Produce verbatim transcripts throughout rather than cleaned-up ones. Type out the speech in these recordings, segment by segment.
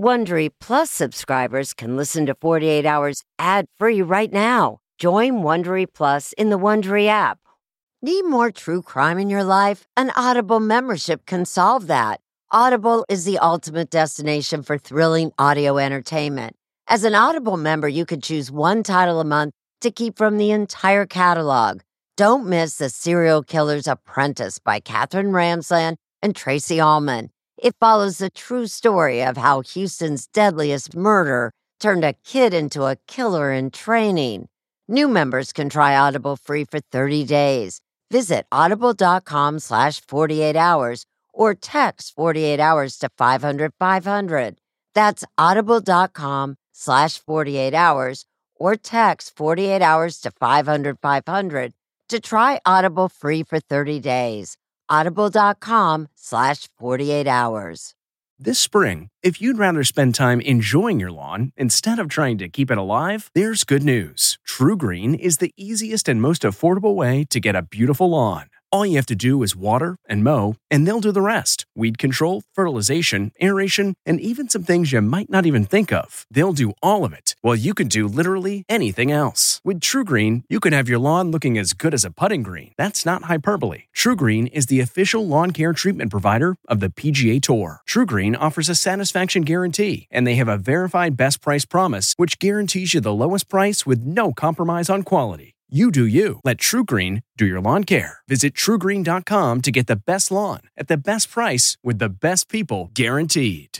Wondery Plus subscribers can listen to forty-eight hours ad-free right now. Join Wondery Plus in the Wondery app. Need more true crime in your life? An Audible membership can solve that. Audible is the ultimate destination for thrilling audio entertainment. As an Audible member, you can choose one title a month to keep from the entire catalog. Don't miss The Serial Killer's Apprentice by Katherine Ramsland and Tracy Ullman. It follows the true story of how Houston's deadliest murder turned a kid into a killer in training. New members can try Audible free for thirty days. Visit audible.com slash 48 hours or text forty-eight hours to five hundred five hundred. That's audible.com slash 48 hours or text forty-eight hours to five hundred five hundred to try Audible free for thirty days. Audible.com slash 48 hours. This spring, if you'd rather spend time enjoying your lawn instead of trying to keep it alive, there's good news. True Green is the easiest and most affordable way to get a beautiful lawn. All you have to do is water and mow, and they'll do the rest. Weed control, fertilization, aeration, and even some things you might not even think of. They'll do all of it, while you can do literally anything else. With True Green, you can have your lawn looking as good as a putting green. That's not hyperbole. True Green is the official lawn care treatment provider of the P G A Tour. True Green offers a satisfaction guarantee, and they have a verified best price promise, which guarantees you the lowest price with no compromise on quality. You do you. Let True Green do your lawn care. Visit true green dot com to get the best lawn at the best price with the best people guaranteed.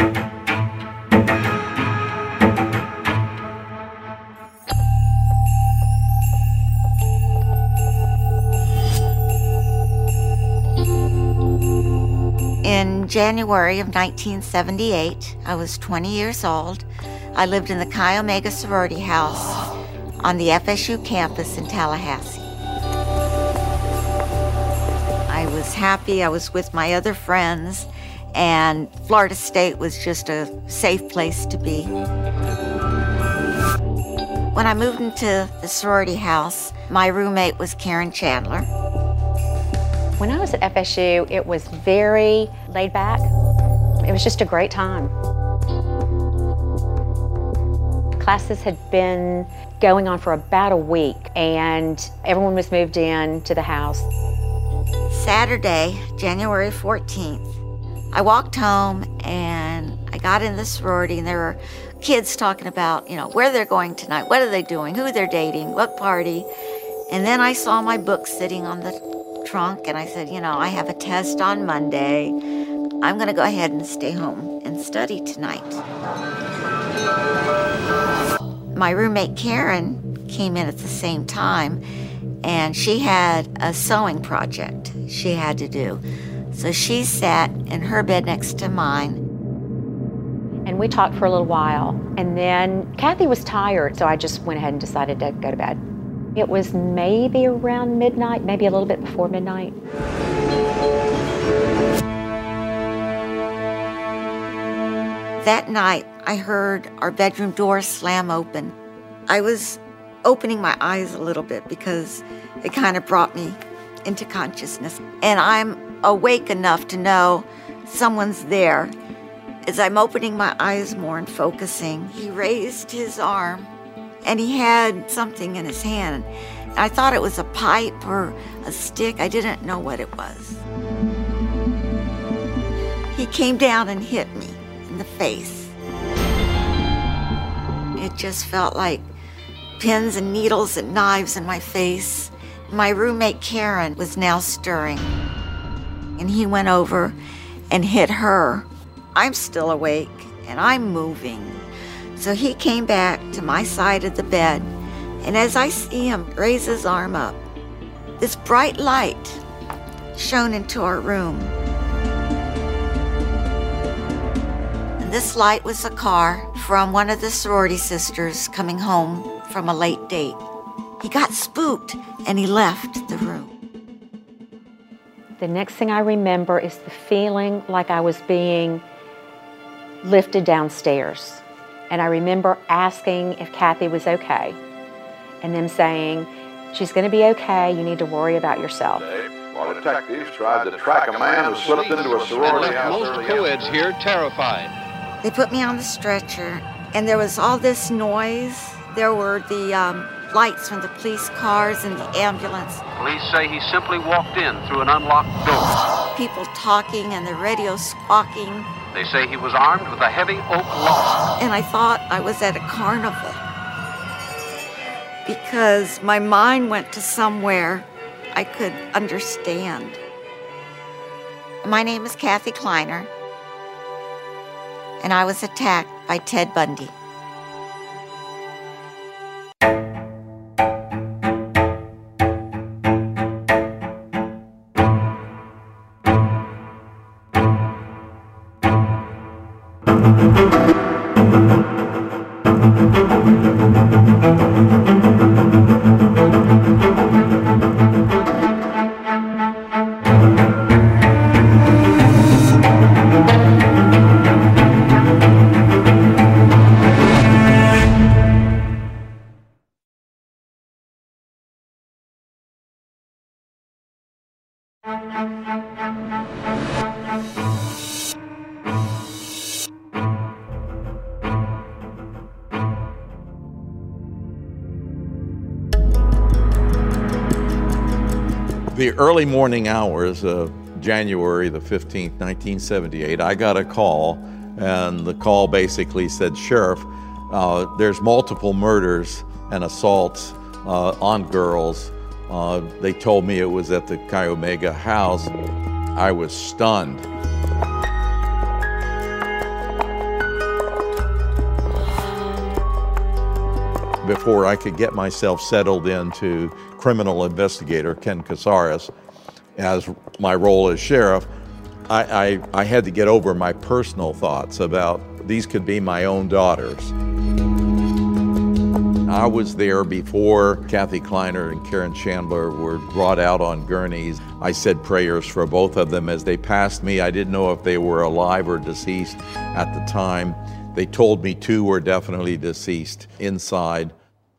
In January of nineteen seventy-eight, I was twenty years old. I lived in the Chi Omega sorority house on the F S U campus in Tallahassee. I was happy. I was with my other friends, and Florida State was just a safe place to be. When I moved into the sorority house, my roommate was Karen Chandler. When I was at F S U, it was very laid back. It was just a great time. Classes had been going on for about a week, and everyone was moved in to the house. Saturday, January fourteenth, I walked home and I got in the sorority, and there were kids talking about, you know, where they're going tonight, what are they doing, who they're dating, what party. And then I saw my book sitting on the trunk, and I said, you know, I have a test on Monday. I'm going to go ahead and stay home and study tonight. My roommate Karen came in at the same time, and she had a sewing project she had to do. So she sat in her bed next to mine. And we talked for a little while, and then Kathy was tired, so I just went ahead and decided to go to bed. It was maybe around midnight, maybe a little bit before midnight. That night, I heard our bedroom door slam open. I was opening my eyes a little bit because it kind of brought me into consciousness. And I'm awake enough to know someone's there. As I'm opening my eyes more and focusing, he raised his arm and he had something in his hand. I thought it was a pipe or a stick. I didn't know what it was. He came down and hit me in the face. It just felt like pins and needles and knives in my face. My roommate Karen was now stirring, and he went over and hit her. I'm still awake and I'm moving. So he came back to my side of the bed, and as I see him raise his arm up, this bright light shone into our room. And this light was a car from one of the sorority sisters coming home from a late date. He got spooked and he left the room. The next thing I remember is the feeling like I was being lifted downstairs. And I remember asking if Kathy was okay, and them saying, she's going to be okay, you need to worry about yourself. While detectives tried to track a man who slipped into a sorority and left house most co-eds here terrified. They put me on the stretcher, and there was all this noise. There were the um, lights from the police cars and the ambulance. Police say he simply walked in through an unlocked door. People talking and the radio squawking. They say he was armed with a heavy oak log. And I thought I was at a carnival because my mind went to somewhere I could understand. My name is Kathy Kleiner, and I was attacked by Ted Bundy. The early morning hours of January the fifteenth, nineteen seventy-eight, I got a call, and the call basically said, Sheriff, uh, there's multiple murders and assaults uh, on girls. Uh, they told me it was at the Chi Omega house. I was stunned. Before I could get myself settled into criminal investigator Ken Casares as my role as sheriff, I, I, I had to get over my personal thoughts about these could be my own daughters. I was there before Kathy Kleiner and Karen Chandler were brought out on gurneys. I said prayers for both of them as they passed me. I didn't know if they were alive or deceased at the time. They told me two were definitely deceased inside.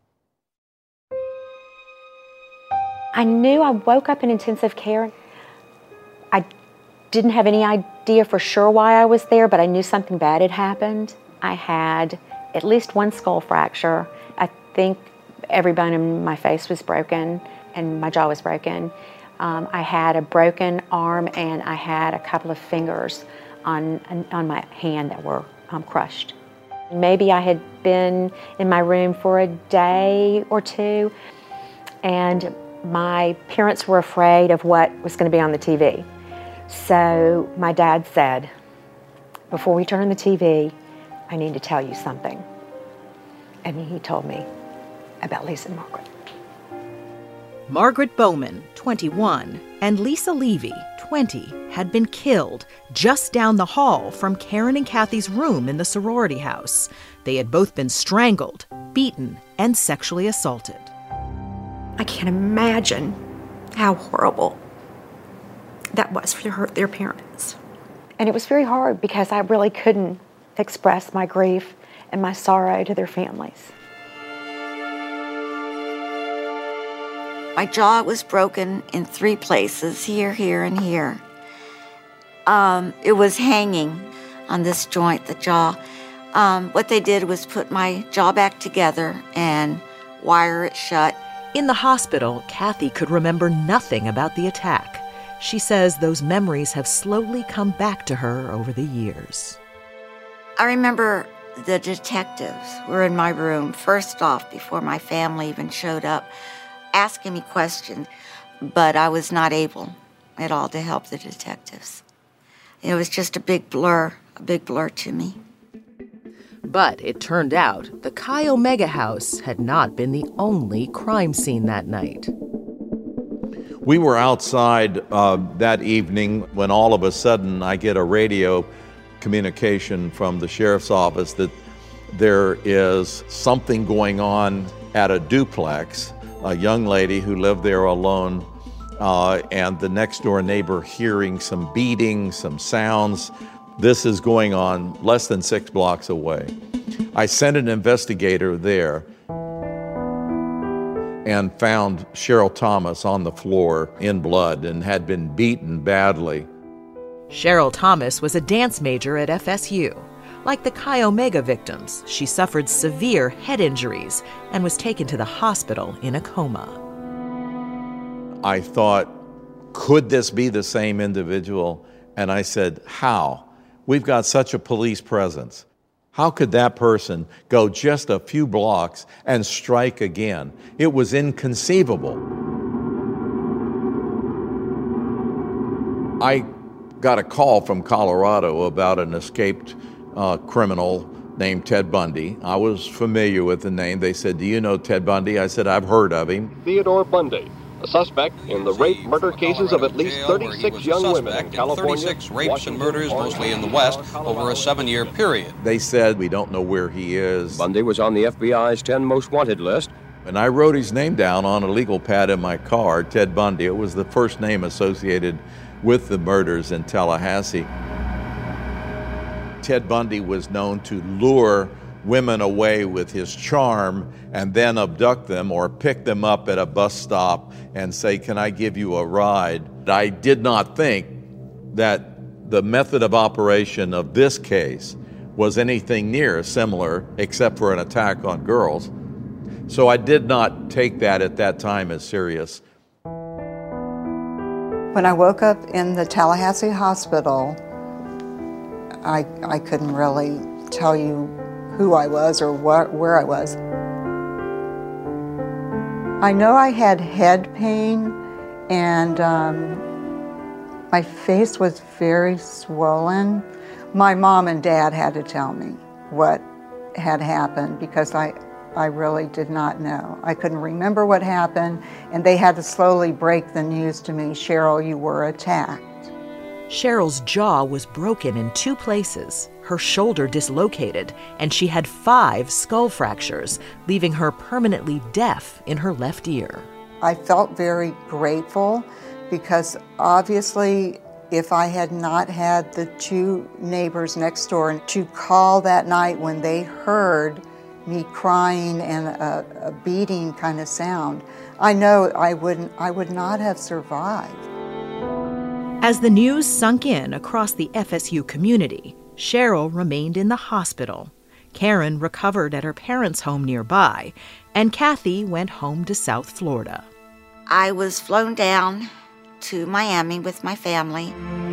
I knew I woke up in intensive care. I didn't have any idea for sure why I was there, but I knew something bad had happened. I had at least one skull fracture. I think every bone in my face was broken and my jaw was broken. Um, I had a broken arm and I had a couple of fingers on, on my hand that were um, crushed. Maybe I had been in my room for a day or two, and my parents were afraid of what was going to be on the T V. So my dad said, before we turn on the T V, I need to tell you something. And he told me about Lisa and Margaret. Margaret Bowman, twenty-one, and Lisa Levy, twenty, had been killed just down the hall from Karen and Kathy's room in the sorority house. They had both been strangled, beaten, and sexually assaulted. I can't imagine how horrible that was for her, their parents. And it was very hard because I really couldn't express my grief and my sorrow to their families. My jaw was broken in three places, here, here, and here. Um, it was hanging on this joint, the jaw. Um, what they did was put my jaw back together and wire it shut. In the hospital, Kathy could remember nothing about the attack. She says those memories have slowly come back to her over the years. I remember the detectives were in my room, first off, before my family even showed up, asking me questions, but I was not able at all to help the detectives. It was just a big blur, a big blur to me. But it turned out the Chi Omega house had not been the only crime scene that night. We were outside uh, that evening when all of a sudden I get a radio communication from the sheriff's office that there is something going on at a duplex. A young lady who lived there alone, uh, and the next door neighbor hearing some beating, some sounds. This is going on less than six blocks away. I sent an investigator there and found Cheryl Thomas on the floor in blood and had been beaten badly. Cheryl Thomas was a dance major at F S U. Like the Chi Omega victims, she suffered severe head injuries and was taken to the hospital in a coma. I thought, could this be the same individual? And I said, how? We've got such a police presence. How could that person go just a few blocks and strike again? It was inconceivable. I got a call from Colorado about an escaped uh, criminal named Ted Bundy. I was familiar with the name. They said, do you know Ted Bundy? I said, I've heard of him. Theodore Bundy, a suspect in the rape murder cases of at least thirty-six young women in California. thirty-six rapes and murders, mostly in the West, over a seven-year period. They said, we don't know where he is. Bundy was on the F B I's ten most wanted list. And I wrote his name down on a legal pad in my car, Ted Bundy. It was the first name associated with the murders in Tallahassee. Ted Bundy was known to lure women away with his charm and then abduct them or pick them up at a bus stop and say, can I give you a ride? I did not think that the method of operation of this case was anything near similar except for an attack on girls. So I did not take that at that time as serious. When I woke up in the Tallahassee hospital, I, I couldn't really tell you who I was or what, where I was. I know I had head pain and um, my face was very swollen. My mom and dad had to tell me what had happened because I, I really did not know. I couldn't remember what happened, and they had to slowly break the news to me, Cheryl, you were attacked. Cheryl's jaw was broken in two places, her shoulder dislocated, and she had five skull fractures, leaving her permanently deaf in her left ear. I felt very grateful because obviously if I had not had the two neighbors next door to call that night when they heard me crying and a, a beating kind of sound, I know I wouldn't, I would not have survived. As the news sunk in across the F S U community, Cheryl remained in the hospital. Karen recovered at her parents' home nearby, and Kathy went home to South Florida. I was flown down to Miami with my family.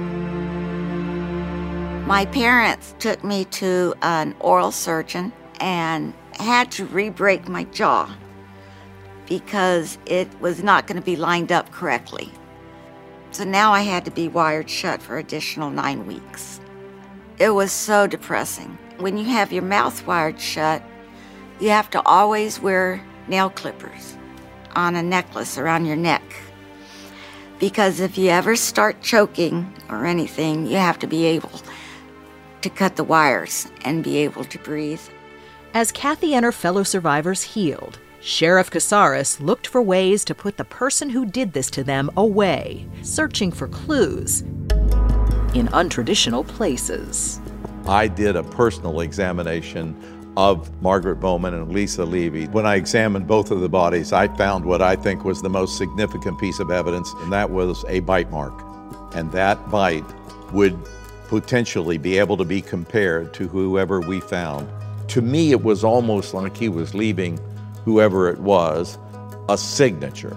My parents took me to an oral surgeon and had to re-break my jaw because it was not going to be lined up correctly. So now I had to be wired shut for additional nine weeks. It was so depressing. When you have your mouth wired shut, you have to always wear nail clippers on a necklace around your neck. Because if you ever start choking or anything, you have to be able to cut the wires and be able to breathe. As Kathy and her fellow survivors healed, Sheriff Casares looked for ways to put the person who did this to them away, searching for clues in untraditional places. I did a personal examination of Margaret Bowman and Lisa Levy. When I examined both of the bodies, I found what I think was the most significant piece of evidence, and that was a bite mark. And that bite would potentially be able to be compared to whoever we found. To me, it was almost like he was leaving whoever it was a signature.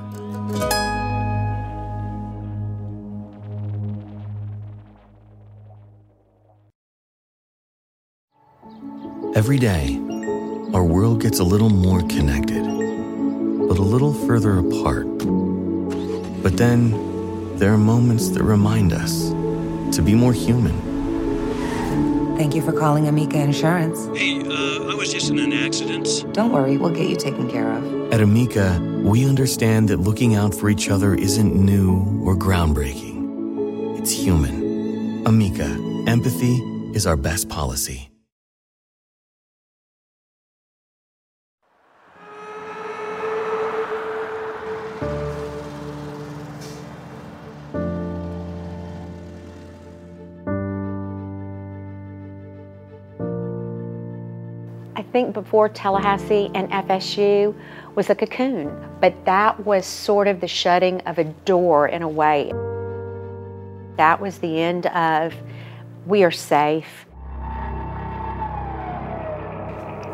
Every day, our world gets a little more connected, but a little further apart. But then, there are moments that remind us to be more human. Thank you for calling Amica Insurance. Hey, uh, I was just in an accident. Don't worry, we'll get you taken care of. At Amica, we understand that looking out for each other isn't new or groundbreaking. It's human. Amica, empathy is our best policy. I think before Tallahassee and F S U was a cocoon, but that was sort of the shutting of a door in a way. That was the end of, we are safe.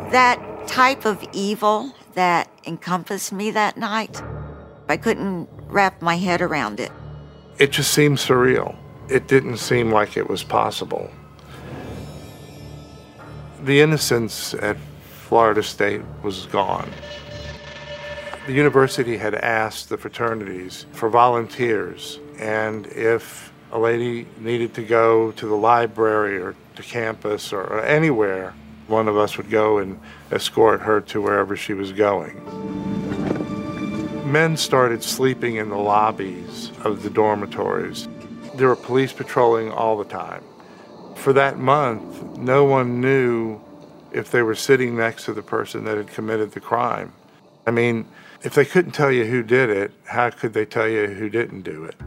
That type of evil that encompassed me that night, I couldn't wrap my head around it. It just seemed surreal. It didn't seem like it was possible. The innocence at Florida State was gone. The university had asked the fraternities for volunteers, and if a lady needed to go to the library or to campus or anywhere, one of us would go and escort her to wherever she was going. Men started sleeping in the lobbies of the dormitories. There were police patrolling all the time. For that month, no one knew if they were sitting next to the person that had committed the crime. I mean, if they couldn't tell you who did it, how could they tell you who didn't do it?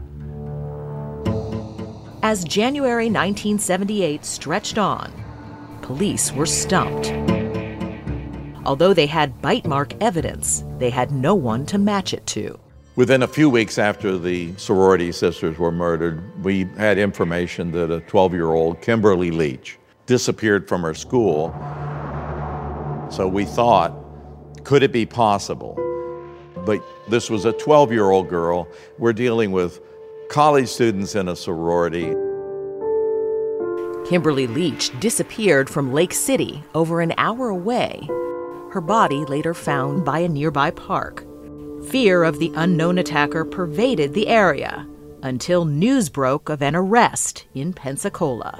As January nineteen seventy-eight stretched on, police were stumped. Although they had bite mark evidence, they had no one to match it to. Within a few weeks after the sorority sisters were murdered, we had information that a twelve-year-old, Kimberly Leach, disappeared from her school. So we thought, could it be possible? But this was a twelve-year-old girl. We're dealing with college students in a sorority. Kimberly Leach disappeared from Lake City over an hour away. Her body later found by a nearby park. Fear of the unknown attacker pervaded the area until news broke of an arrest in Pensacola.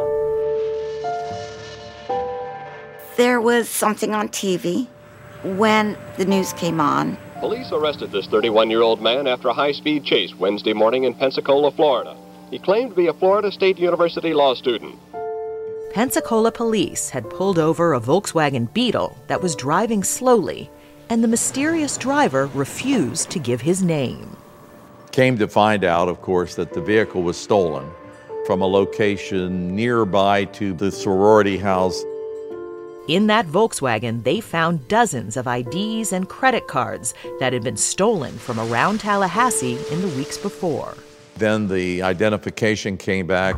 There was something on T V when the news came on. Police arrested this thirty-one-year-old man after a high-speed chase Wednesday morning in Pensacola, Florida. He claimed to be a Florida State University law student. Pensacola police had pulled over a Volkswagen Beetle that was driving slowly, and the mysterious driver refused to give his name. Came to find out, of course, that the vehicle was stolen from a location nearby to the sorority house. In that Volkswagen, they found dozens of I Ds and credit cards that had been stolen from around Tallahassee in the weeks before. Then the identification came back.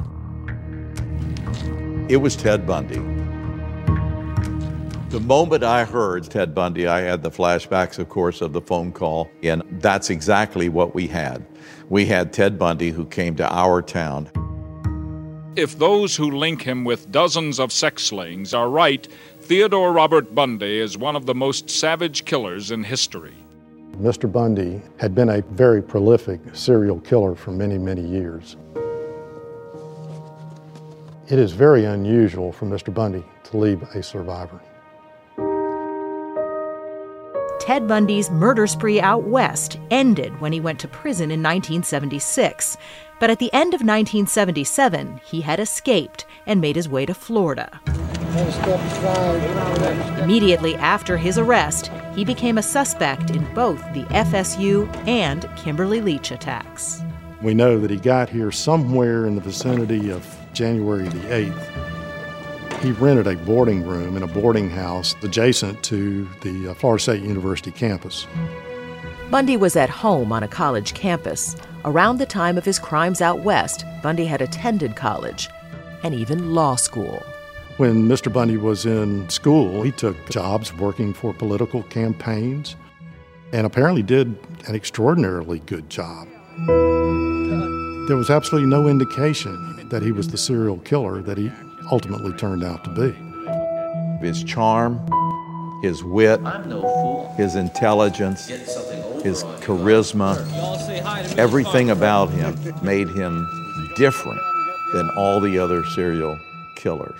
It was Ted Bundy. The moment I heard Ted Bundy, I had the flashbacks, of course, of the phone call, and that's exactly what we had. We had Ted Bundy who came to our town. If those who link him with dozens of sex slayings are right, Theodore Robert Bundy is one of the most savage killers in history. Mister Bundy had been a very prolific serial killer for many, many years. It is very unusual for Mister Bundy to leave a survivor. Ted Bundy's murder spree out west ended when he went to prison in nineteen seventy-six. But at the end of nineteen seventy-seven, he had escaped and made his way to Florida. Immediately after his arrest, he became a suspect in both the F S U and Kimberly Leach attacks. We know that he got here somewhere in the vicinity of January the eighth. He rented a boarding room in a boarding house adjacent to the Florida State University campus. Bundy was at home on a college campus. Around the time of his crimes out west, Bundy had attended college and even law school. When Mister Bundy was in school, he took jobs working for political campaigns and apparently did an extraordinarily good job. There was absolutely no indication that he was the serial killer that he ultimately turned out to be. His charm, his wit, his intelligence, his charisma, everything about him made him different than all the other serial killers.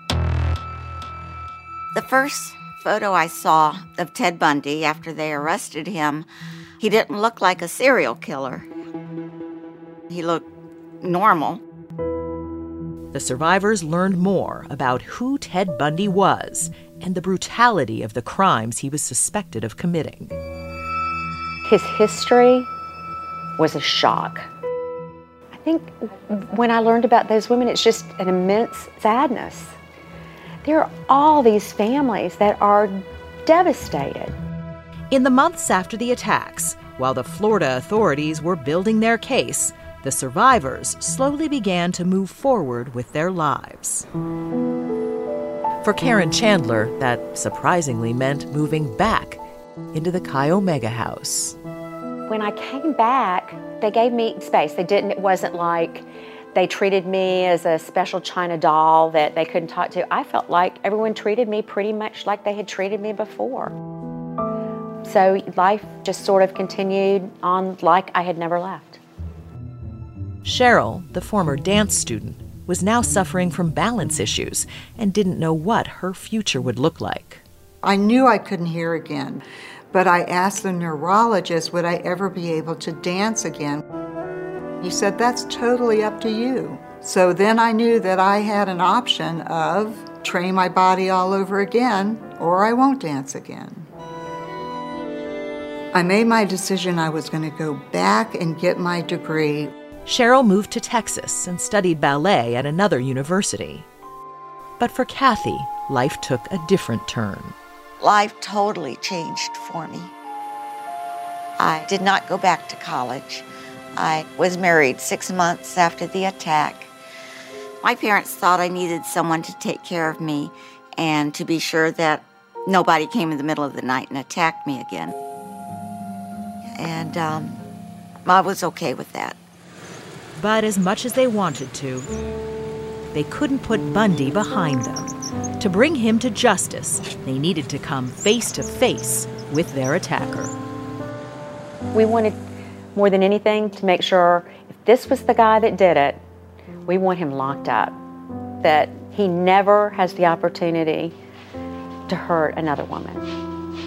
The first photo I saw of Ted Bundy after they arrested him, he didn't look like a serial killer. He looked normal. The survivors learned more about who Ted Bundy was and the brutality of the crimes he was suspected of committing. His history was a shock. I think when I learned about those women, it's just an immense sadness. There are all these families that are devastated. In the months after the attacks, while the Florida authorities were building their case, the survivors slowly began to move forward with their lives. For Karen Chandler, that surprisingly meant moving back into the Chi Omega house. When I came back, they gave me space. They didn't, it wasn't like they treated me as a special China doll that they couldn't talk to. I felt like everyone treated me pretty much like they had treated me before. So life just sort of continued on like I had never left. Cheryl, the former dance student, was now suffering from balance issues and didn't know what her future would look like. I knew I couldn't hear again, but I asked the neurologist, would I ever be able to dance again? He said, that's totally up to you. So then I knew that I had an option of train my body all over again, or I won't dance again. I made my decision I was going to go back and get my degree. Cheryl moved to Texas and studied ballet at another university. But for Kathy, life took a different turn. Life totally changed for me. I did not go back to college. I was married six months after the attack. My parents thought I needed someone to take care of me and to be sure that nobody came in the middle of the night and attacked me again. And um, I was okay with that. But as much as they wanted to, they couldn't put Bundy behind them. To bring him to justice, they needed to come face to face with their attacker. We wanted, more than anything, to make sure if this was the guy that did it, we want him locked up, that he never has the opportunity to hurt another woman.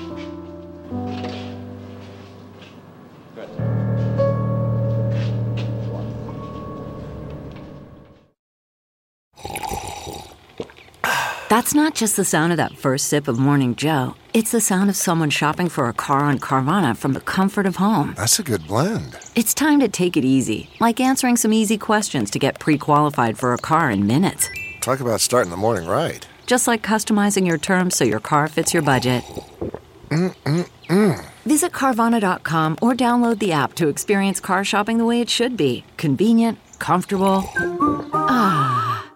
That's not just the sound of that first sip of Morning Joe. It's the sound of someone shopping for a car on Carvana from the comfort of home. That's a good blend. It's time to take it easy, like answering some easy questions to get pre-qualified for a car in minutes. Talk about starting the morning right. Just like customizing your terms so your car fits your budget. Mm-mm-mm. Visit Carvana dot com or download the app to experience car shopping the way it should be. Convenient, comfortable. Ah.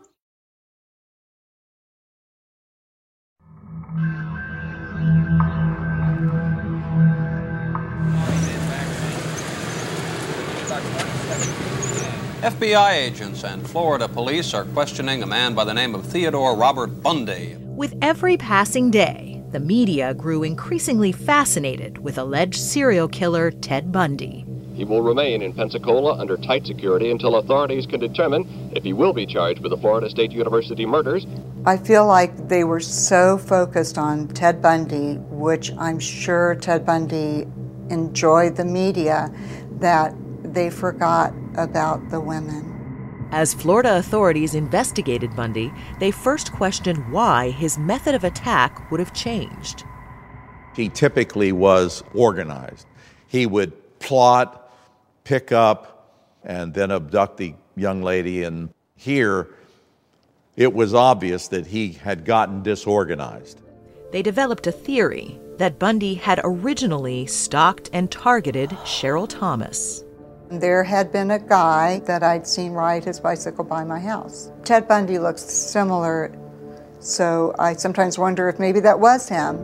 F B I agents and Florida police are questioning a man by the name of Theodore Robert Bundy. With every passing day, the media grew increasingly fascinated with alleged serial killer Ted Bundy. He will remain in Pensacola under tight security until authorities can determine if he will be charged with the Florida State University murders. I feel like they were so focused on Ted Bundy, which I'm sure Ted Bundy enjoyed the media, that they forgot about the women. As Florida authorities investigated Bundy, they first questioned why his method of attack would have changed. He typically was organized. He would plot, pick up, and then abduct the young lady. And here, it was obvious that he had gotten disorganized. They developed a theory that Bundy had originally stalked and targeted Cheryl Thomas. There had been a guy that I'd seen ride his bicycle by my house. Ted Bundy looks similar, so I sometimes wonder if maybe that was him.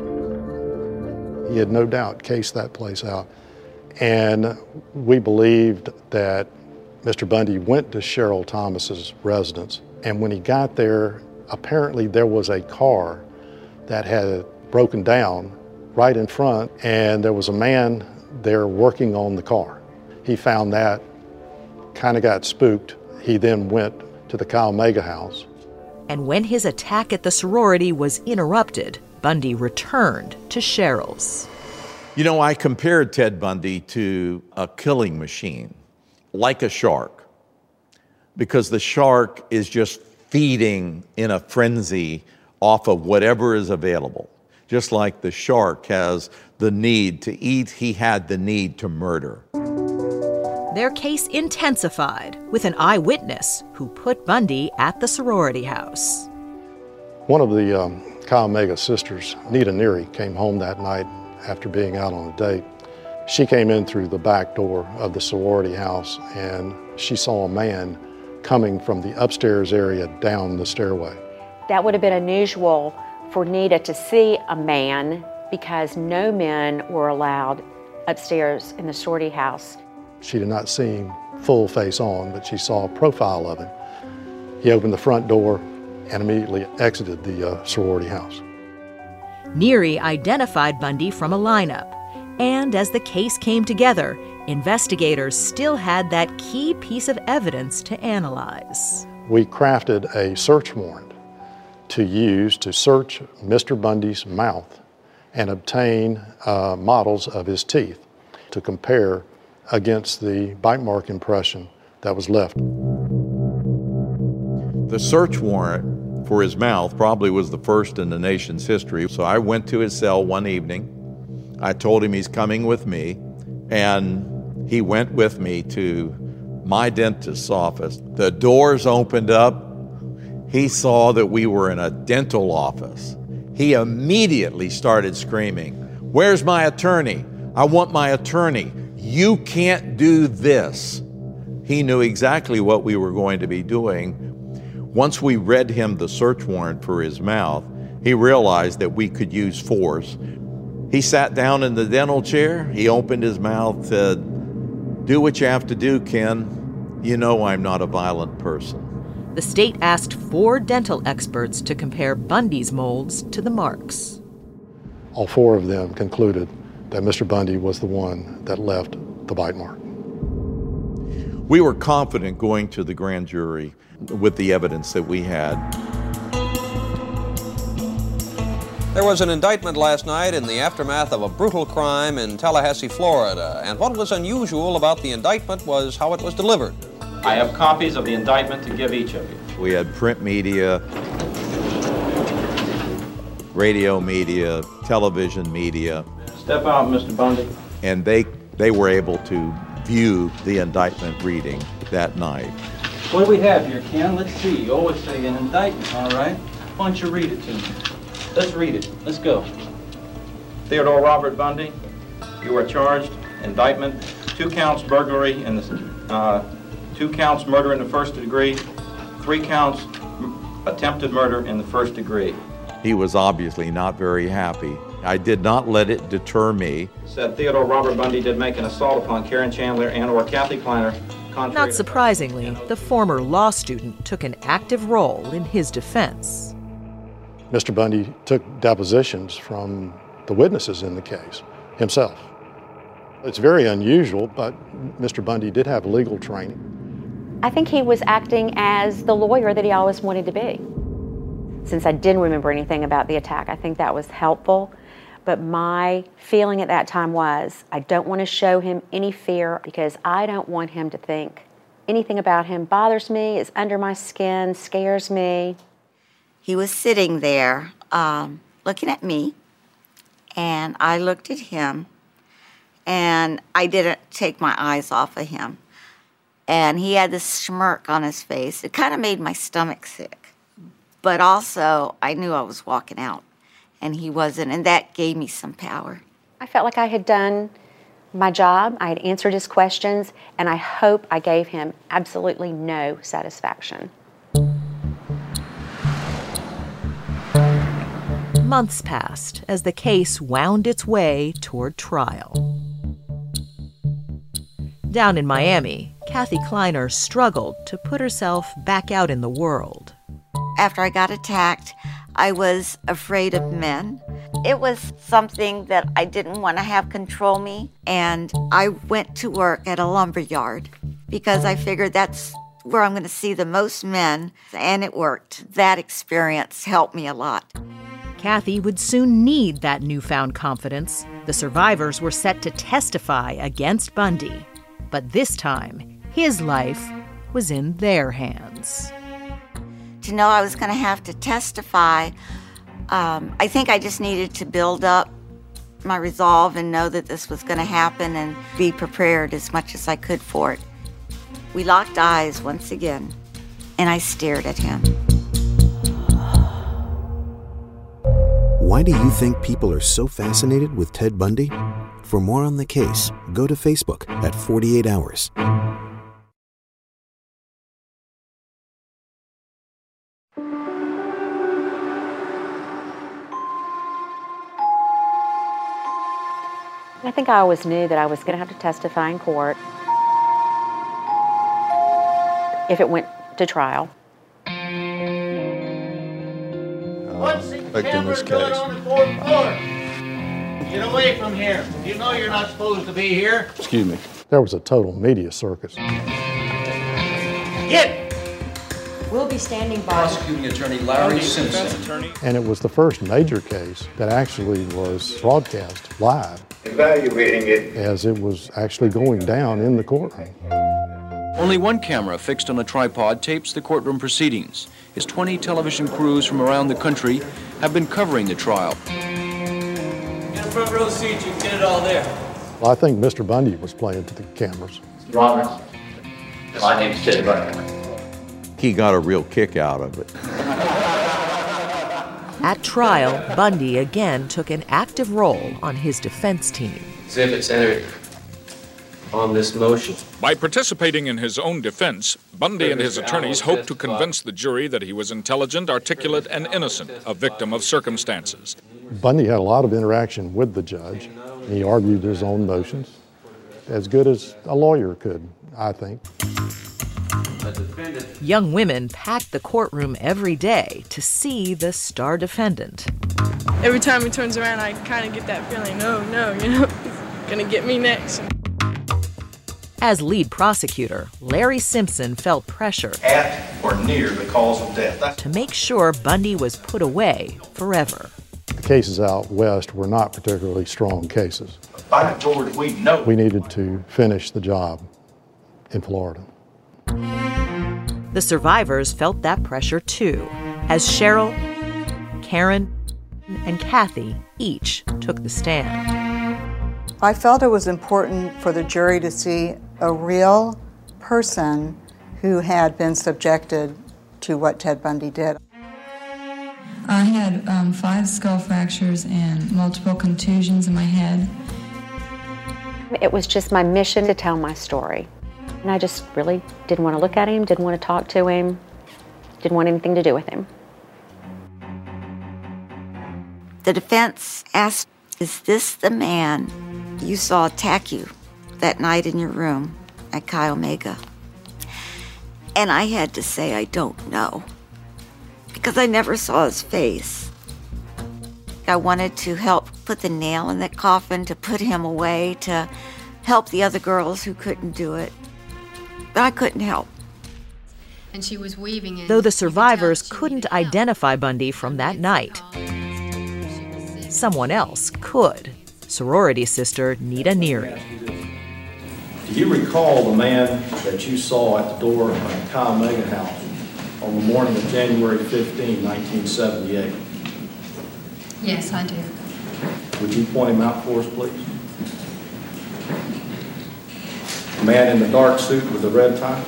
He had no doubt cased that place out. And we believed that Mister Bundy went to Cheryl Thomas's residence. And when he got there, apparently there was a car that had broken down right in front, and there was a man there working on the car. He found that, kind of got spooked. He then went to the Chi Omega house. And when his attack at the sorority was interrupted, Bundy returned to Cheryl's. You know, I compared Ted Bundy to a killing machine, like a shark, because the shark is just feeding in a frenzy off of whatever is available. Just like the shark has the need to eat, he had the need to murder. Their case intensified with an eyewitness who put Bundy at the sorority house. One of the um, Chi Omega sisters, Nita Neary, came home that night after being out on a date. She came in through the back door of the sorority house, and she saw a man coming from the upstairs area down the stairway. That would have been unusual for Nita to see a man because no men were allowed upstairs in the sorority house. She did not see him full face on, but she saw a profile of him. He opened the front door and immediately exited the uh, sorority house. Neary identified Bundy from a lineup, and as the case came together, investigators still had that key piece of evidence to analyze. We crafted a search warrant to use to search Mister Bundy's mouth and obtain uh, models of his teeth to compare against the bite mark impression that was left. The search warrant for his mouth probably was the first in the nation's history. So I went to his cell one evening. I told him he's coming with me, and he went with me to my dentist's office. The doors opened up. He saw that we were in a dental office. He immediately started screaming, "Where's my attorney? I want my attorney. You can't do this." He knew exactly what we were going to be doing. Once we read him the search warrant for his mouth, he realized that we could use force. He sat down in the dental chair. He opened his mouth, said, "Do what you have to do, Ken. You know I'm not a violent person." The state asked four dental experts to compare Bundy's molds to the marks. All four of them concluded that Mister Bundy was the one that left the bite mark. We were confident going to the grand jury with the evidence that we had. There was an indictment last night in the aftermath of a brutal crime in Tallahassee, Florida, and what was unusual about the indictment was how it was delivered. I have copies of the indictment to give each of you. We had print media, radio media, television media. Step out, Mister Bundy. And they, they were able to view the indictment reading that night. What do we have here, Ken? Let's see. You always say an indictment, all right? Why don't you read it to me? Let's read it. Let's go. Theodore Robert Bundy, you are charged, indictment, two counts burglary in the, uh, two counts murder in the first degree, three counts m- attempted murder in the first degree. He was obviously not very happy. I did not let it deter me. Said Theodore Robert Bundy did make an assault upon Karen Chandler and or Kathy Kleiner. Not surprisingly, the former law student took an active role in his defense. Mister Bundy took depositions from the witnesses in the case himself. It's very unusual, but Mister Bundy did have legal training. I think he was acting as the lawyer that he always wanted to be. Since I didn't remember anything about the attack, I think that was helpful. But my feeling at that time was, I don't want to show him any fear because I don't want him to think anything about him bothers me, is under my skin, scares me. He was sitting there um, looking at me, and I looked at him, and I didn't take my eyes off of him. And he had this smirk on his face. It kind of made my stomach sick. But also, I knew I was walking out, and he wasn't, and that gave me some power. I felt like I had done my job. I had answered his questions, and I hope I gave him absolutely no satisfaction. Months passed as the case wound its way toward trial. Down in Miami, Kathy Kleiner struggled to put herself back out in the world. After I got attacked, I was afraid of men. It was something that I didn't want to have control me, and I went to work at a lumber yard because I figured that's where I'm going to see the most men, and it worked. That experience helped me a lot. Kathy would soon need that newfound confidence. The survivors were set to testify against Bundy, but this time, his life was in their hands. To know I was going to have to testify, um, I think I just needed to build up my resolve and know that this was going to happen and be prepared as much as I could for it. We locked eyes once again, and I stared at him. Why do you think people are so fascinated with Ted Bundy? For more on the case, go to Facebook at forty-eight hours. I think I always knew that I was going to have to testify in court if it went to trial. What's the victim's camera doing case. on the fourth floor? Get away from here. You know you're not supposed to be here. Excuse me. There was a total media circus. Get! We'll be standing by. Prosecuting Attorney Larry Simpson. And it was the first major case that actually was broadcast live. Evaluating it. As it was actually going down in the courtroom. Only one camera fixed on a tripod tapes the courtroom proceedings. His twenty television crews from around the country have been covering the trial. Get a front row seat, you can get it all there. Well, I think Mister Bundy was playing to the cameras. Roberts. My name's Ted Bundy. He got a real kick out of it. At trial, Bundy again took an active role on his defense team. Exhibits entered on this motion. By participating in his own defense, Bundy and his attorneys hoped to convince the jury that he was intelligent, articulate, and innocent, a victim of circumstances. Bundy had a lot of interaction with the judge. He argued his own motions as good as a lawyer could, I think. Young women packed the courtroom every day to see the star defendant. Every time he turns around, I kind of get that feeling, no, no, you know, he's gonna get me next. As lead prosecutor, Larry Simpson felt pressure At or near the cause of death. That's to make sure Bundy was put away forever. The cases out west were not particularly strong cases. by George, we know. We needed to finish the job in Florida. The survivors felt that pressure too, as Cheryl, Karen, and Kathy each took the stand. I felt it was important for the jury to see a real person who had been subjected to what Ted Bundy did. I had um, five skull fractures and multiple contusions in my head. It was just my mission to tell my story. And I just really didn't want to look at him, didn't want to talk to him, didn't want anything to do with him. The defense asked, is this the man you saw attack you that night in your room at Chi Omega? And I had to say I don't know, because I never saw his face. I wanted to help put the nail in that coffin, to put him away, to help the other girls who couldn't do it. But I couldn't help. And she was weaving it. Though the survivors couldn't identify Bundy from that night, someone else could. Sorority sister Nita Neary. Do you recall the man that you saw at the door of the Chi Omega house on the morning of January fifteenth, nineteen seventy-eight? Yes, I do. Would you point him out for us, please? The man in the dark suit with the red tie?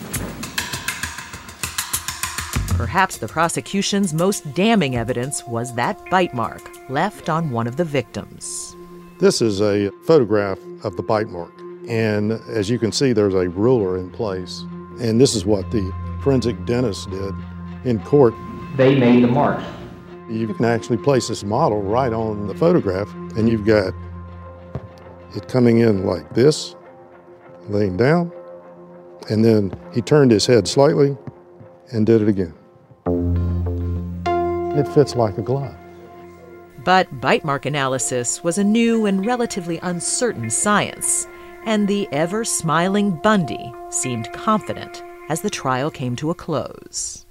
Perhaps the prosecution's most damning evidence was that bite mark left on one of the victims. This is a photograph of the bite mark. And as you can see, there's a ruler in place. And this is what the forensic dentist did in court. They made the mark. You can actually place this model right on the photograph, and you've got it coming in like this, laying down, and then he turned his head slightly and did it again. It fits like a glove. But bite mark analysis was a new and relatively uncertain science, and the ever-smiling Bundy seemed confident as the trial came to a close.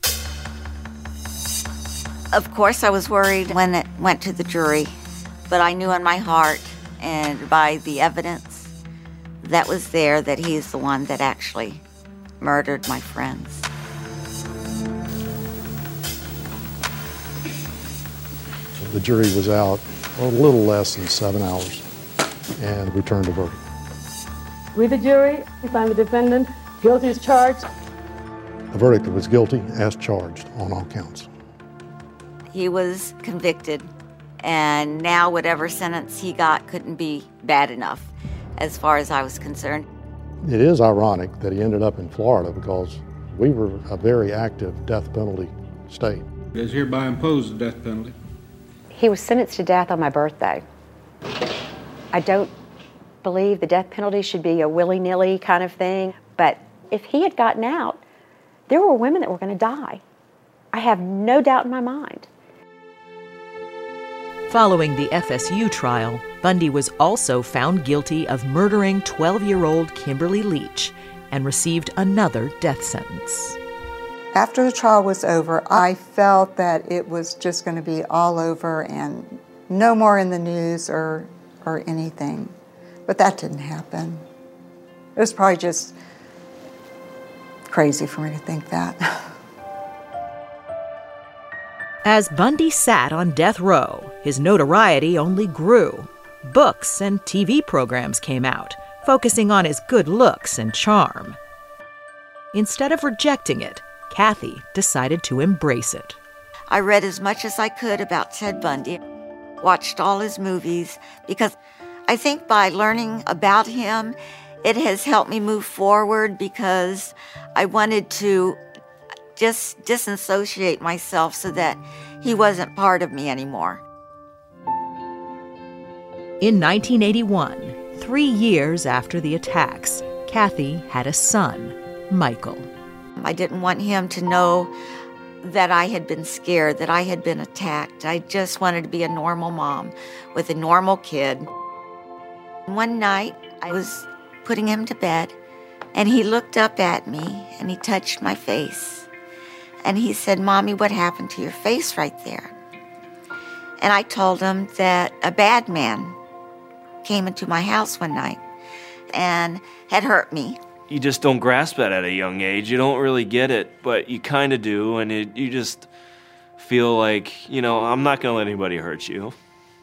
Of course, I was worried when it went to the jury, but I knew in my heart and by the evidence that was there that he's the one that actually murdered my friends. The jury was out a little less than seven hours and returned a verdict. We, the jury, find the defendant guilty as charged. A verdict that was guilty as charged on all counts. He was convicted, and now whatever sentence he got couldn't be bad enough as far as I was concerned. It is ironic that he ended up in Florida because we were a very active death penalty state. It is hereby imposed the death penalty. He was sentenced to death on my birthday. I don't believe the death penalty should be a willy-nilly kind of thing, but if he had gotten out, there were women that were going to die. I have no doubt in my mind. Following the F S U trial, Bundy was also found guilty of murdering twelve-year-old Kimberly Leach and received another death sentence. After the trial was over, I felt that it was just going to be all over and no more in the news or, or anything. But that didn't happen. It was probably just crazy for me to think that. As Bundy sat on death row, his notoriety only grew. Books and T V programs came out, focusing on his good looks and charm. Instead of rejecting it, Kathy decided to embrace it. I read as much as I could about Ted Bundy, watched all his movies, because I think by learning about him, it has helped me move forward because I wanted to just disassociate myself so that he wasn't part of me anymore. In nineteen eighty-one, three years after the attacks, Kathy had a son, Michael. I didn't want him to know that I had been scared, that I had been attacked. I just wanted to be a normal mom with a normal kid. One night, I was putting him to bed, and he looked up at me, and he touched my face. And he said, "Mommy, what happened to your face right there?" And I told him that a bad man came into my house one night and had hurt me. You just don't grasp that at a young age. You don't really get it, but you kind of do, and it, you just feel like, you know, I'm not going to let anybody hurt you.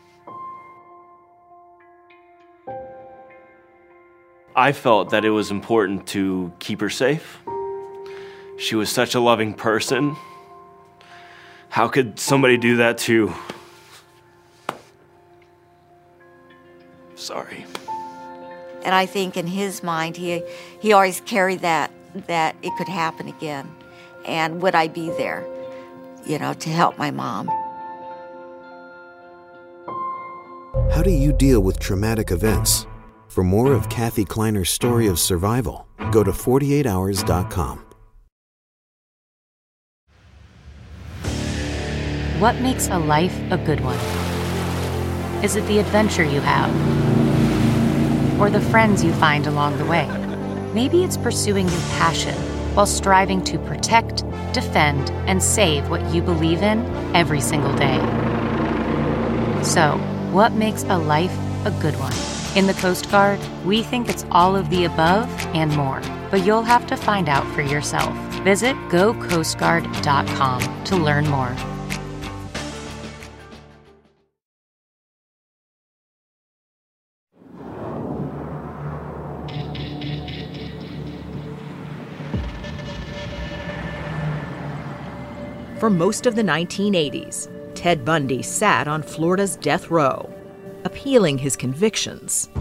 I felt that it was important to keep her safe. She was such a loving person. How could somebody do that to... Sorry. And I think in his mind, he he always carried that, that it could happen again. And would I be there, you know, to help my mom? How do you deal with traumatic events? For more of Kathy Kleiner's story of survival, go to forty-eight hours dot com. What makes a life a good one? Is it the adventure you have? Or the friends you find along the way? Maybe it's pursuing your passion while striving to protect, defend, and save what you believe in every single day. So, what makes a life a good one? In the Coast Guard, we think it's all of the above and more, but you'll have to find out for yourself. Visit go coast guard dot com to learn more. For most of the nineteen eighties, Ted Bundy sat on Florida's death row, appealing his convictions.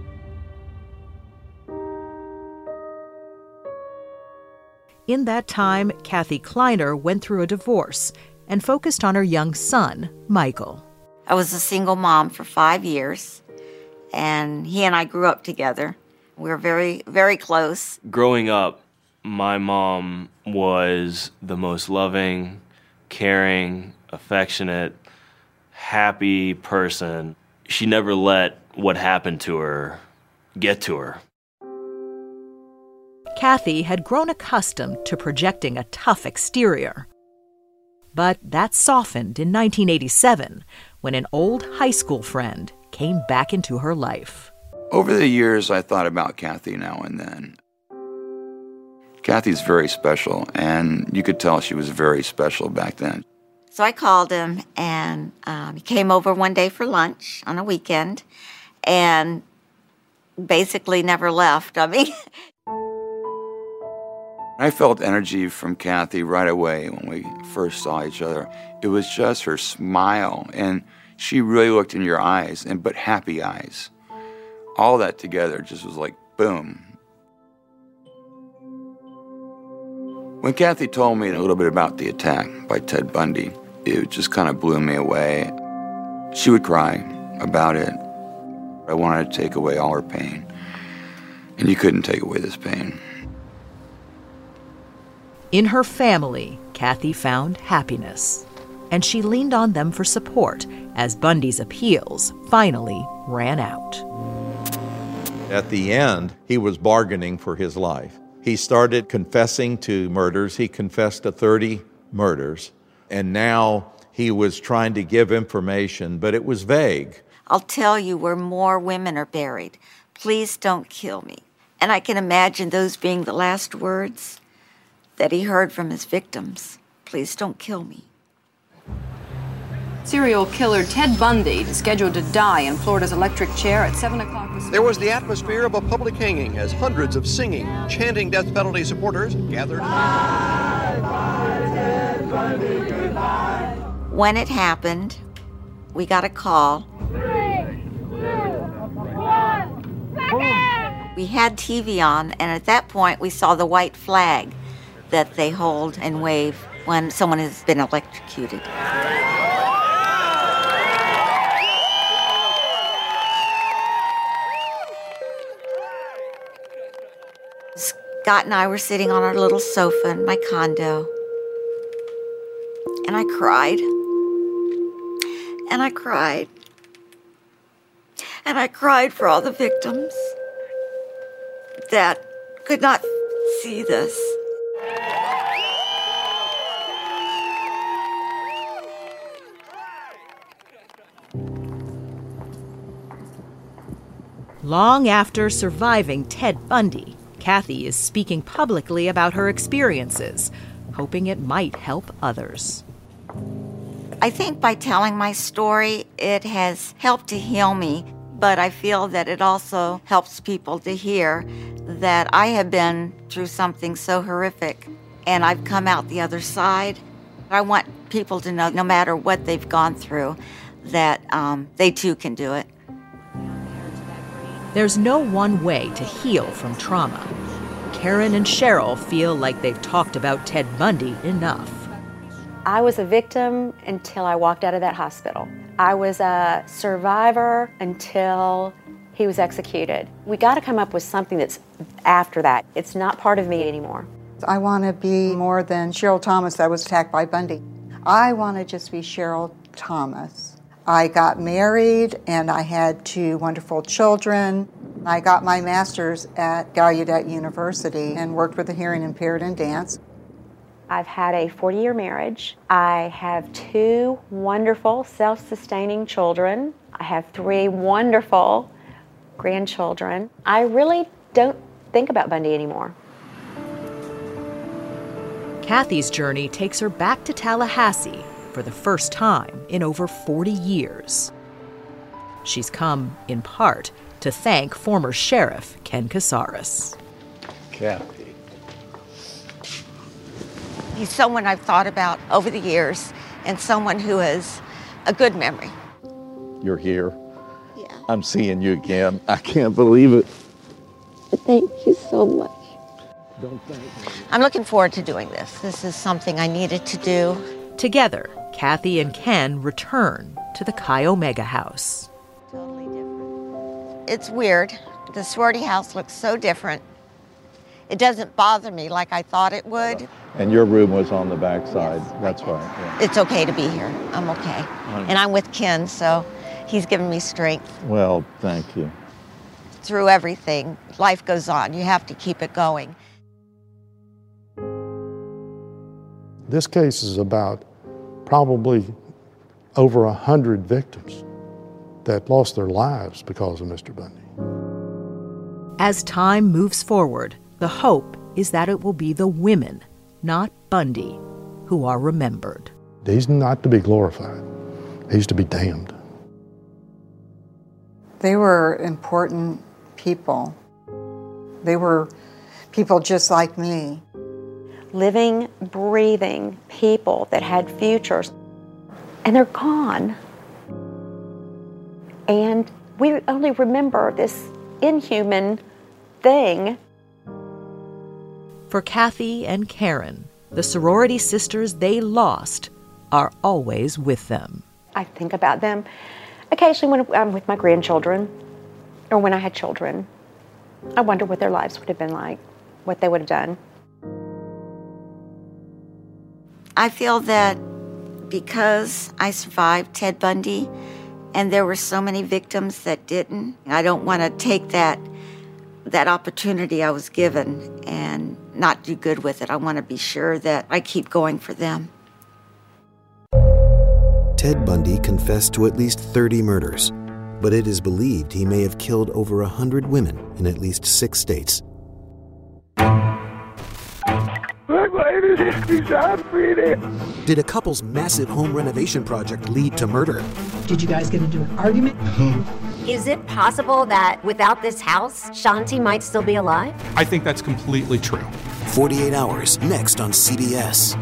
In that time, Kathy Kleiner went through a divorce and focused on her young son, Michael. I was a single mom for five years, and he and I grew up together. We were very, very close. Growing up, my mom was the most loving, caring, affectionate, happy person. She never let what happened to her get to her. Kathy had grown accustomed to projecting a tough exterior. But that softened in nineteen eighty-seven when an old high school friend came back into her life. Over the years, I thought about Kathy now and then. Kathy's very special, and you could tell she was very special back then. So I called him, and um, he came over one day for lunch on a weekend, and basically never left. I mean, I felt energy from Kathy right away when we first saw each other. It was just her smile, and she really looked in your eyes, and but happy eyes. All that together just was like, boom. When Kathy told me a little bit about the attack by Ted Bundy, it just kind of blew me away. She would cry about it. I wanted to take away all her pain, and you couldn't take away this pain. In her family, Kathy found happiness, and she leaned on them for support as Bundy's appeals finally ran out. At the end, he was bargaining for his life. He started confessing to murders. He confessed to thirty murders, and now he was trying to give information, but it was vague. I'll tell you where more women are buried. Please don't kill me. And I can imagine those being the last words that he heard from his victims. Please don't kill me. Serial killer Ted Bundy is scheduled to die in Florida's electric chair at seven o'clock this morning. There was the atmosphere of a public hanging as hundreds of singing, chanting death penalty supporters gathered. When it happened, we got a call. We had T V on, and at that point we saw the white flag that they hold and wave when someone has been electrocuted. Scott and I were sitting on our little sofa in my condo, and I cried, and I cried, and I cried for all the victims that could not see this. Long after surviving Ted Bundy, Kathy is speaking publicly about her experiences, hoping it might help others. I think by telling my story, it has helped to heal me, but I feel that it also helps people to hear that I have been through something so horrific, and I've come out the other side. I want people to know, no matter what they've gone through, that um, they too can do it. There's no one way to heal from trauma. Karen and Cheryl feel like they've talked about Ted Bundy enough. I was a victim until I walked out of that hospital. I was a survivor until he was executed. We got to come up with something that's after that. It's not part of me anymore. I want to be more than Cheryl Thomas that was attacked by Bundy. I want to just be Cheryl Thomas. I got married and I had two wonderful children. I got my master's at Gallaudet University and worked with the hearing impaired in dance. I've had a forty-year marriage. I have two wonderful self-sustaining children. I have three wonderful grandchildren. I really don't think about Bundy anymore. Kathy's journey takes her back to Tallahassee for the first time in over forty years. She's come, in part, to thank former Sheriff Ken Casares. Kathy. He's someone I've thought about over the years, and someone who has a good memory. You're here. Yeah. I'm seeing you again. I can't believe it. Thank you so much. Don't thank me. I'm looking forward to doing this. This is something I needed to do. Together, Kathy and Ken return to the Chi Omega house. Totally different. It's weird. The sorority house looks so different. It doesn't bother me like I thought it would. And your room was on the back side. Yes, That's right. Yeah. It's okay to be here. I'm okay. And I'm with Ken, so he's given me strength. Well, thank you. Through everything, life goes on. You have to keep it going. This case is about probably over a hundred victims that lost their lives because of Mister Bundy. As time moves forward, the hope is that it will be the women, not Bundy, who are remembered. He's not to be glorified. He's to be damned. They were important people. They were people just like me. Living, breathing people that had futures, and they're gone. And we only remember this inhuman thing. For Kathy and Karen, the sorority sisters they lost are always with them. I think about them occasionally when I'm with my grandchildren, or when I had children, I wonder what their lives would have been like, what they would have done. I feel that because I survived Ted Bundy and there were so many victims that didn't, I don't want to take that that opportunity I was given and not do good with it. I want to be sure that I keep going for them. Ted Bundy confessed to at least thirty murders, but it is believed he may have killed over one hundred women in at least six states. Did a couple's massive home renovation project lead to murder? Did you guys get into an argument? Is it possible that without this house, Shanti might still be alive? I think that's completely true. forty-eight hours, next on C B S.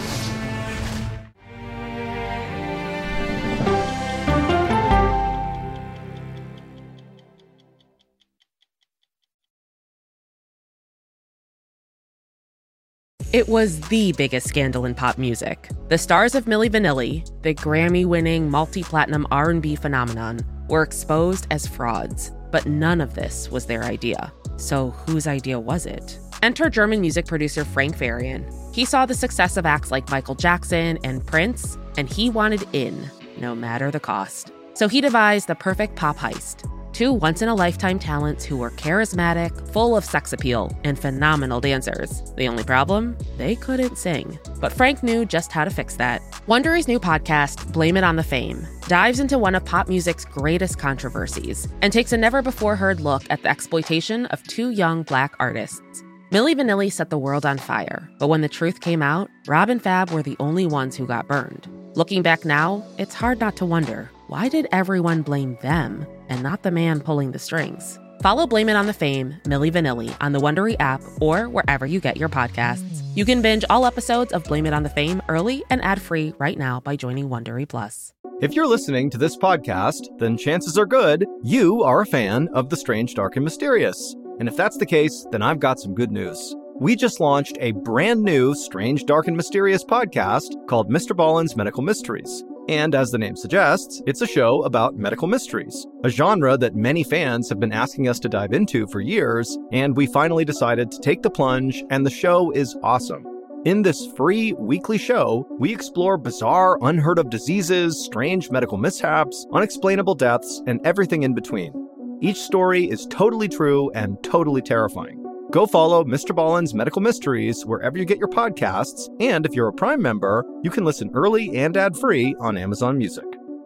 It was the biggest scandal in pop music. The stars of Milli Vanilli, the Grammy-winning multi-platinum R and B phenomenon, were exposed as frauds. But none of this was their idea. So whose idea was it? Enter German music producer Frank Farian. He saw the success of acts like Michael Jackson and Prince, and he wanted in, no matter the cost. So he devised the perfect pop heist. Two once-in-a-lifetime talents who were charismatic, full of sex appeal, and phenomenal dancers. The only problem? They couldn't sing. But Frank knew just how to fix that. Wondery's new podcast, Blame It on the Fame, dives into one of pop music's greatest controversies and takes a never-before-heard look at the exploitation of two young Black artists. Milli Vanilli set the world on fire, but when the truth came out, Rob and Fab were the only ones who got burned. Looking back now, it's hard not to wonder, why did everyone blame them and not the man pulling the strings? Follow Blame It on the Fame, Milli Vanilli, on the Wondery app or wherever you get your podcasts. You can binge all episodes of Blame It on the Fame early and ad-free right now by joining Wondery Plus. If you're listening to this podcast, then chances are good you are a fan of The Strange, Dark, and Mysterious. And if that's the case, then I've got some good news. We just launched a brand new Strange, Dark, and Mysterious podcast called Mister Ballen's Medical Mysteries. And as the name suggests, it's a show about medical mysteries, a genre that many fans have been asking us to dive into for years, and we finally decided to take the plunge, and the show is awesome. In this free weekly show, we explore bizarre, unheard-of diseases, strange medical mishaps, unexplainable deaths, and everything in between. Each story is totally true and totally terrifying. Go follow Mister Ballen's Medical Mysteries wherever you get your podcasts, and if you're a Prime member, you can listen early and ad-free on Amazon Music.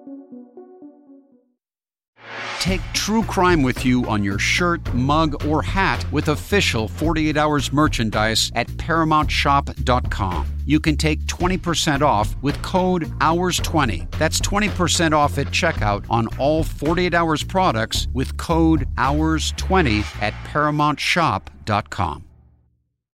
Take true crime with you on your shirt, mug, or hat with official forty-eight hours merchandise at paramount shop dot com. You can take twenty percent off with code hours twenty. That's twenty percent off at checkout on all forty-eight hours products with code hours twenty at paramount shop dot com.